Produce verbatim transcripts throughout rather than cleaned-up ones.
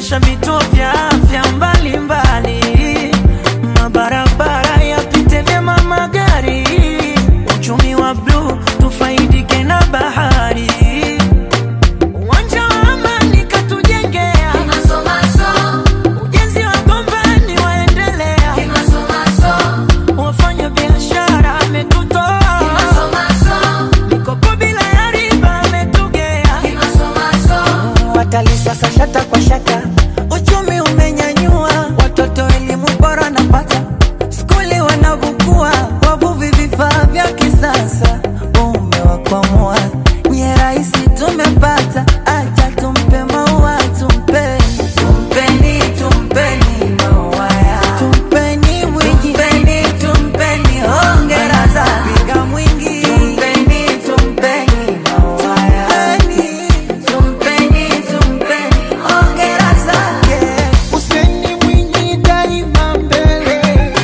kuboresha vituo vya afya mbalimbali, mabarabara yapite vyema magari, uchumi wa blue tufaidike na bahari, uwanja wa amani katujengea, ujenzi wa Gombani waendelea, wafanya biashara ametutoa, mikopo bila ya riba ametugea, watalii sasa shata kwa shata, uchumi umenyanyua, watoto elimu bora napata, skuli wanavukua, wavuvi vifaa vya kisasa, umewakwamua, nye raisi tumepata, acha tumpe maua, tumpe tumpeni, tumpeni maua ya, tumpeni Mwinyi, tumpeni, tumpeni hongera za piga mwingi, tumpeni, tumpeni maua ya, tumpeni, tumpeni hongera zake. Hussein Mwinyi daima mbele,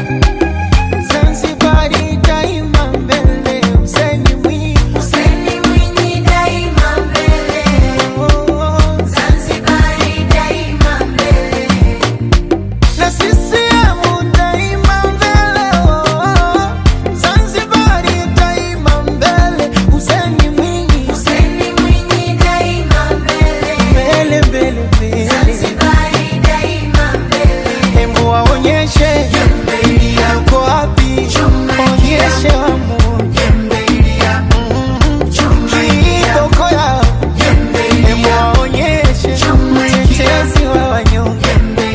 Zanzibari daima mbele, Hussein Mwinyi, Hussein Mwinyi daima mbele, Zanzibari daima mbele, na sisiemu daima mbele, Zanzibari daima mbele, Hussein Mwinyi, Hussein Mwinyi daima mbele, mbele mbele mbele, Zanzibari daima mbele. hembu waonyeshe uko wapi, onyeshe wamoja kiboko yao, hembu waonyeshe mtetezi wa wanyonge.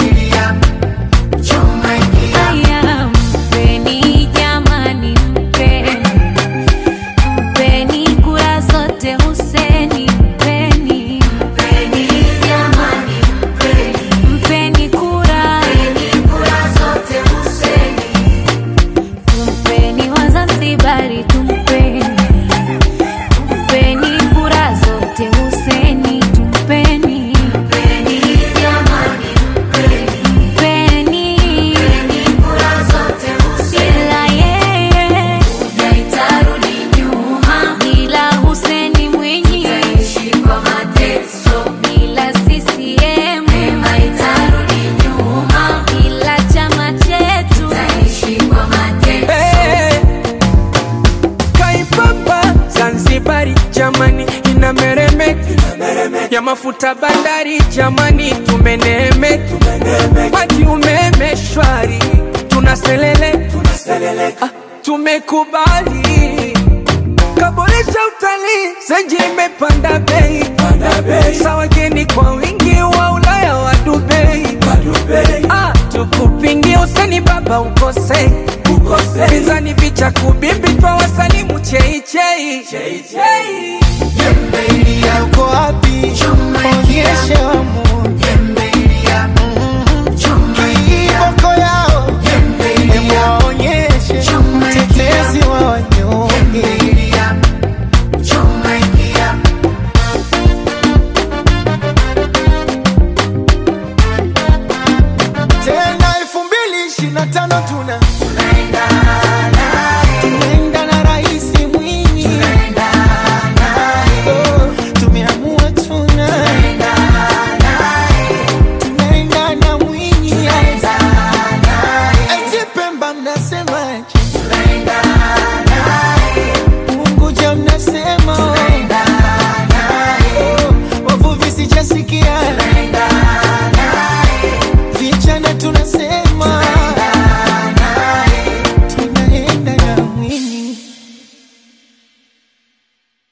Haya, mpeni jamani, mpeni, mpeni kura zote Hussein, mpeni, mpeni jamani, mpeni, mpeni kura, mpeni kura zote Hussein, mpeni Wazanzibari, tumpeni, mpeni kura zote Hussein, tumpeni, mpeni jamani, mpeni, mpeni kura zote Hussein, ila yeye haitarudi nyuma, bila Hussein Mwinyi taishi kwa mateso, bila C C M haitarudi nyuma, bila chama chetu taishi kwa mateso. Hey, Kaipapa Zanzibari jamani inameremeka, ya mafuta bandari jamani tumenemeka, maji umeme shwari tunaselele, ah, tumekubali, kaboresha utalii Zenji imepanda bei, sawa geni kwa wingi wa Ulaya wa Dubai, ah, tukupingi Hussein baba ukose, pinzani vicha kubimbi twa wasalimu chei chei Uko wapi, onyeshe wamoja kiboko yao, hembu waonyeshe mtetezi wa wanyonge. Tena elfu mbili ishirini na tano tuna tunaenda na Rais Mwinyi, oh, tumeamua tuna tunaenda na Mwinyi, eti Pemba mnasemaje, Unguja mnasema, oh, wavuvi sijasikia, vijana tunasema